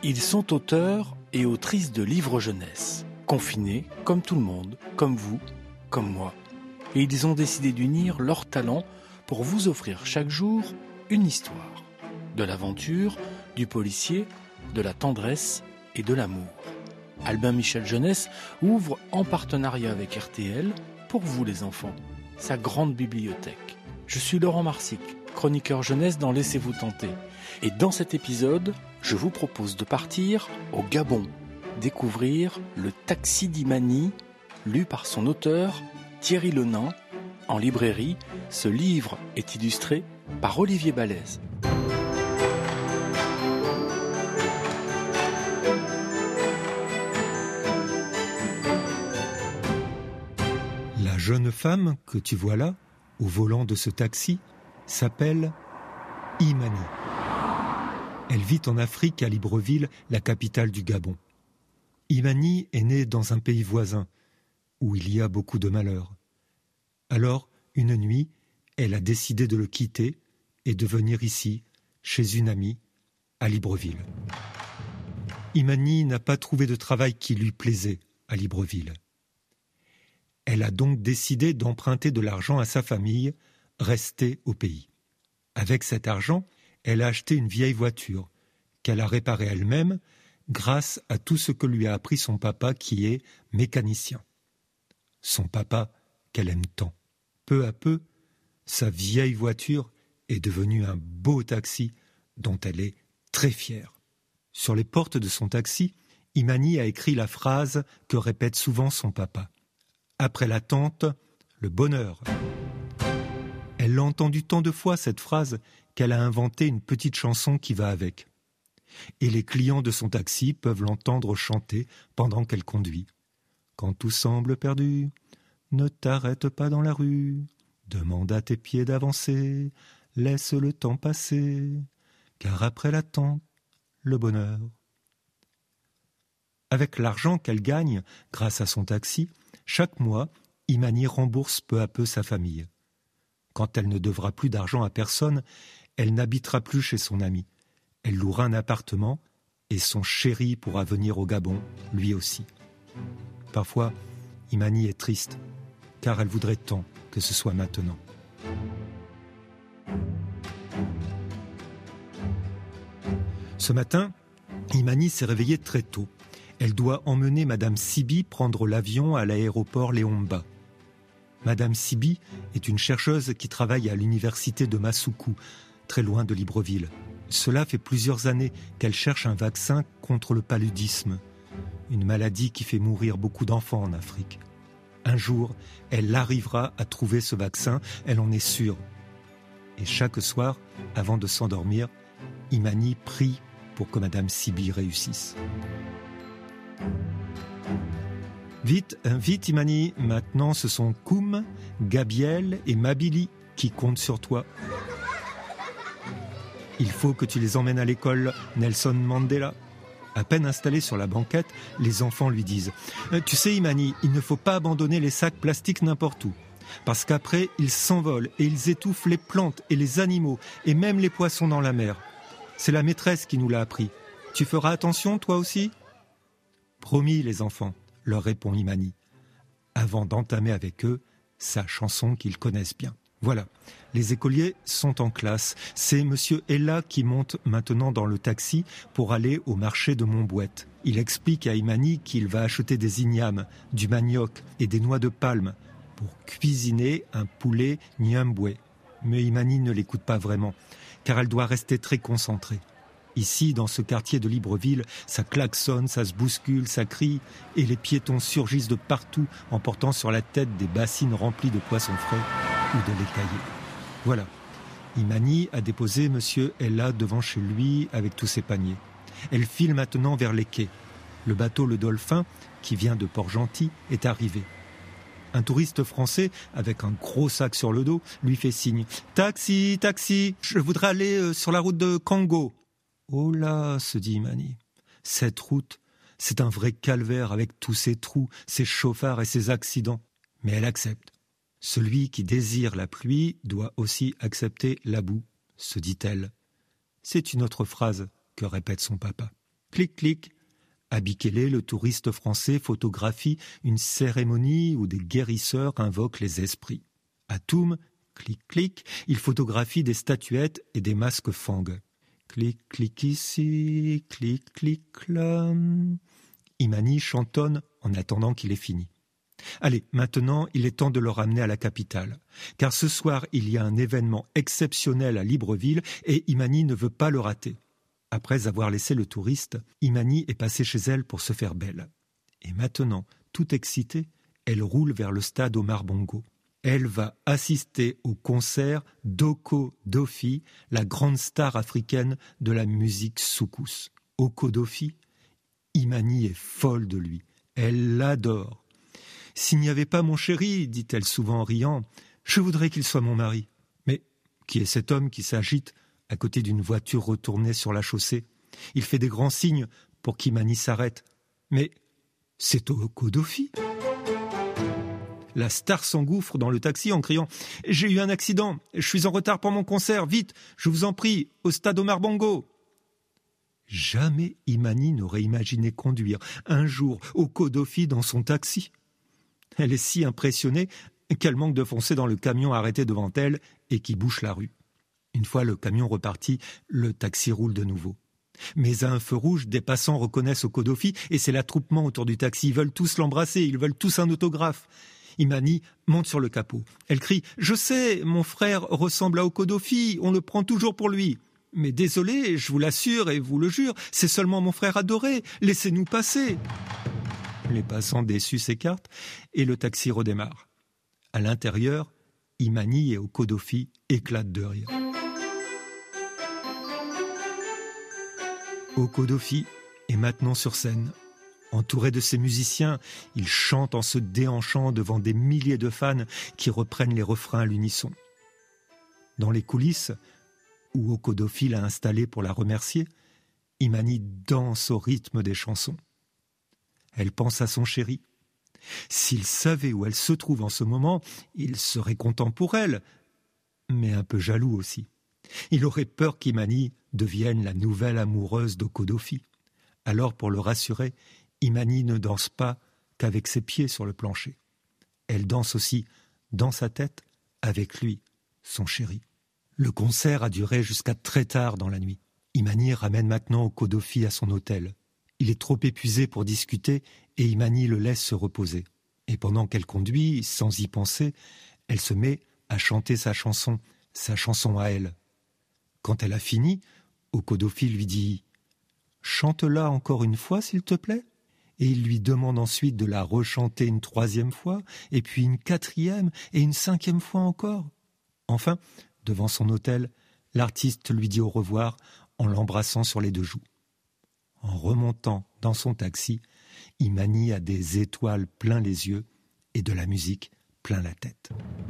Ils sont auteurs et autrices de livres jeunesse, confinés comme tout le monde, comme vous, comme moi. Et ils ont décidé d'unir leurs talents pour vous offrir chaque jour une histoire. De l'aventure, du policier, de la tendresse et de l'amour. Albin Michel Jeunesse ouvre en partenariat avec RTL, pour vous les enfants, sa grande bibliothèque. Je suis Laurent Marsic, chroniqueur jeunesse dans Laissez-vous tenter. Et dans cet épisode, je vous propose de partir au Gabon, découvrir Le Taxi d'Imani, lu par son auteur Thierry Lenain. En librairie, ce livre est illustré par Olivier Balèze. La jeune femme que tu vois là, au volant de ce taxi, s'appelle Imani. Elle vit en Afrique, à Libreville, la capitale du Gabon. Imani est née dans un pays voisin, où il y a beaucoup de malheurs. Alors, une nuit, elle a décidé de le quitter et de venir ici, chez une amie, à Libreville. Imani n'a pas trouvé de travail qui lui plaisait à Libreville. Elle a donc décidé d'emprunter de l'argent à sa famille, restée au pays. Avec cet argent, elle a acheté une vieille voiture, qu'elle a réparée elle-même, grâce à tout ce que lui a appris son papa qui est mécanicien. Son papa qu'elle aime tant. Peu à peu, sa vieille voiture est devenue un beau taxi dont elle est très fière. Sur les portes de son taxi, Imani a écrit la phrase que répète souvent son papa. Après l'attente, le bonheur. Elle l'a entendue tant de fois, cette phrase, qu'elle a inventé une petite chanson qui va avec. Et les clients de son taxi peuvent l'entendre chanter pendant qu'elle conduit. Quand tout semble perdu, ne t'arrête pas dans la rue, demande à tes pieds d'avancer, laisse le temps passer, car après l'attente, le bonheur. Avec l'argent qu'elle gagne grâce à son taxi, chaque mois, Imani rembourse peu à peu sa famille. Quand elle ne devra plus d'argent à personne, elle n'habitera plus chez son ami. Elle louera un appartement et son chéri pourra venir au Gabon, lui aussi. Parfois, Imani est triste, car elle voudrait tant que ce soit maintenant. Ce matin, Imani s'est réveillée très tôt. Elle doit emmener Madame Sibi prendre l'avion à l'aéroport Léomba. Madame Sibi est une chercheuse qui travaille à l'université de Massoukou, très loin de Libreville. Cela fait plusieurs années qu'elle cherche un vaccin contre le paludisme, une maladie qui fait mourir beaucoup d'enfants en Afrique. Un jour, elle arrivera à trouver ce vaccin, elle en est sûre. Et chaque soir, avant de s'endormir, Imani prie pour que Madame Sibi réussisse. Vite, vite Imani, maintenant ce sont Koum, Gabiel et Mabili qui comptent sur toi. Il faut que tu les emmènes à l'école Nelson Mandela. À peine installés sur la banquette, les enfants lui disent « Tu sais Imani, il ne faut pas abandonner les sacs plastiques n'importe où, parce qu'après ils s'envolent et ils étouffent les plantes et les animaux et même les poissons dans la mer. C'est la maîtresse qui nous l'a appris. Tu feras attention toi aussi ?» Promis les enfants, leur répond Imani, avant d'entamer avec eux sa chanson qu'ils connaissent bien. Voilà, les écoliers sont en classe. C'est Monsieur Ella qui monte maintenant dans le taxi pour aller au marché de Montbouette. Il explique à Imani qu'il va acheter des ignames, du manioc et des noix de palme pour cuisiner un poulet nyamboué. Mais Imani ne l'écoute pas vraiment, car elle doit rester très concentrée. Ici, dans ce quartier de Libreville, ça klaxonne, ça se bouscule, ça crie, et les piétons surgissent de partout en portant sur la tête des bassines remplies de poissons frais ou de lait caillé. Voilà, Imani a déposé Monsieur Ella devant chez lui avec tous ses paniers. Elle file maintenant vers les quais. Le bateau Le Dolphin, qui vient de Port-Gentil, est arrivé. Un touriste français, avec un gros sac sur le dos, lui fait signe. « Taxi, taxi, je voudrais aller sur la route de Kango. » Oh là, se dit Imani, cette route, c'est un vrai calvaire avec tous ces trous, ces chauffards et ces accidents. Mais elle accepte. Celui qui désire la pluie doit aussi accepter la boue, se dit-elle. C'est une autre phrase que répète son papa. clic, clic. À Bikélé, le touriste français photographie une cérémonie où des guérisseurs invoquent les esprits. À Toum, clic, clic, il photographie des statuettes et des masques Fang. Clic, clic ici, clic, clic là. Imani chantonne en attendant qu'il ait fini. Allez, maintenant, il est temps de le ramener à la capitale. Car ce soir, il y a un événement exceptionnel à Libreville et Imani ne veut pas le rater. Après avoir laissé le touriste, Imani est passée chez elle pour se faire belle. Et maintenant, toute excitée, elle roule vers le stade Omar Bongo. Elle va assister au concert d'Oko Dofi, la grande star africaine de la musique soukous. Oko Dofi, Imani est folle de lui. Elle l'adore. « S'il n'y avait pas mon chéri, dit-elle souvent en riant, je voudrais qu'il soit mon mari. » Mais qui est cet homme qui s'agite à côté d'une voiture retournée sur la chaussée? Il fait des grands signes pour qu'Imani s'arrête. Mais c'est Oko Dofi. La star s'engouffre dans le taxi en criant « J'ai eu un accident, je suis en retard pour mon concert, vite, je vous en prie, au stade Omar Bongo !» Jamais Imani n'aurait imaginé conduire un jour Oko Dofi dans son taxi. Elle est si impressionnée qu'elle manque de foncer dans le camion arrêté devant elle et qui bouche la rue. Une fois le camion reparti, le taxi roule de nouveau. Mais à un feu rouge, des passants reconnaissent Oko Dofi et c'est l'attroupement autour du taxi. Ils veulent tous l'embrasser, ils veulent tous un autographe. Imani monte sur le capot. Elle crie « Je sais, mon frère ressemble à Oko Dofi, on le prend toujours pour lui. Mais désolé, je vous l'assure et vous le jure, c'est seulement mon frère adoré, laissez-nous passer !» Les passants déçus s'écartent et le taxi redémarre. À l'intérieur, Imani et Oko Dofi éclatent de rire. Oko Dofi est maintenant sur scène. Entouré de ses musiciens, il chante en se déhanchant devant des milliers de fans qui reprennent les refrains à l'unisson. Dans les coulisses, où Oko Dofi l'a installé pour la remercier, Imani danse au rythme des chansons. Elle pense à son chéri. S'il savait où elle se trouve en ce moment, il serait content pour elle, mais un peu jaloux aussi. Il aurait peur qu'Imani devienne la nouvelle amoureuse d'Oko Dofi. Alors, pour le rassurer, Imani ne danse pas qu'avec ses pieds sur le plancher. Elle danse aussi, dans sa tête, avec lui, son chéri. Le concert a duré jusqu'à très tard dans la nuit. Imani ramène maintenant Oko Dofi à son hôtel. Il est trop épuisé pour discuter et Imani le laisse se reposer. Et pendant qu'elle conduit, sans y penser, elle se met à chanter sa chanson à elle. Quand elle a fini, Oko Dofi lui dit « Chante-la encore une fois, s'il te plaît ?» Et il lui demande ensuite de la rechanter une 3e fois, et puis une 4e et une 5e fois encore. Enfin, devant son hôtel, l'artiste lui dit au revoir en l'embrassant sur les 2 joues. En remontant dans son taxi, Imani a des étoiles plein les yeux et de la musique plein la tête.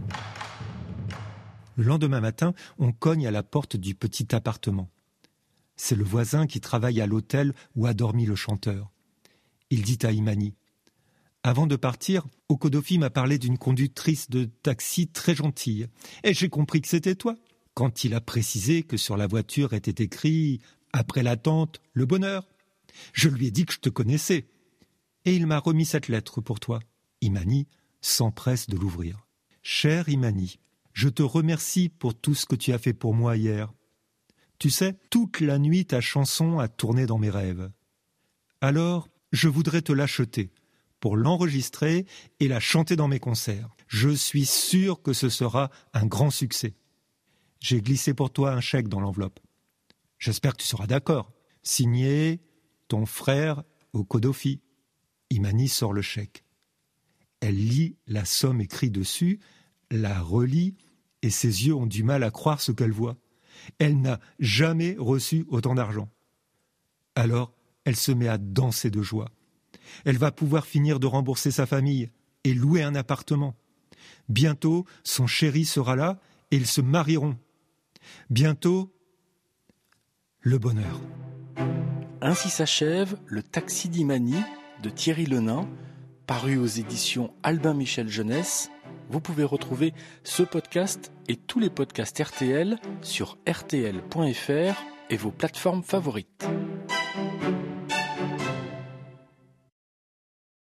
Le lendemain matin, on cogne à la porte du petit appartement. C'est le voisin qui travaille à l'hôtel où a dormi le chanteur. Il dit à Imani « Avant de partir, Oko Dofi m'a parlé d'une conductrice de taxi très gentille. Et j'ai compris que c'était toi. Quand il a précisé que sur la voiture était écrit « Après l'attente, le bonheur ». Je lui ai dit que je te connaissais. Et il m'a remis cette lettre pour toi. » Imani s'empresse de l'ouvrir. « Cher Imani, je te remercie pour tout ce que tu as fait pour moi hier. Tu sais, toute la nuit ta chanson a tourné dans mes rêves. Alors, je voudrais te l'acheter pour l'enregistrer et la chanter dans mes concerts. Je suis sûr que ce sera un grand succès. J'ai glissé pour toi un chèque dans l'enveloppe. J'espère que tu seras d'accord. Signé ton frère Oko Dofi. » Imani sort le chèque. Elle lit la somme écrite dessus, la relit, et ses yeux ont du mal à croire ce qu'elle voit. Elle n'a jamais reçu autant d'argent. Alors, elle se met à danser de joie. Elle va pouvoir finir de rembourser sa famille et louer un appartement. Bientôt, son chéri sera là et ils se marieront. Bientôt, le bonheur. Ainsi s'achève Le Taxi d'Imani de Thierry Lenain, paru aux éditions Albin Michel Jeunesse. Vous pouvez retrouver ce podcast et tous les podcasts RTL sur rtl.fr et vos plateformes favorites.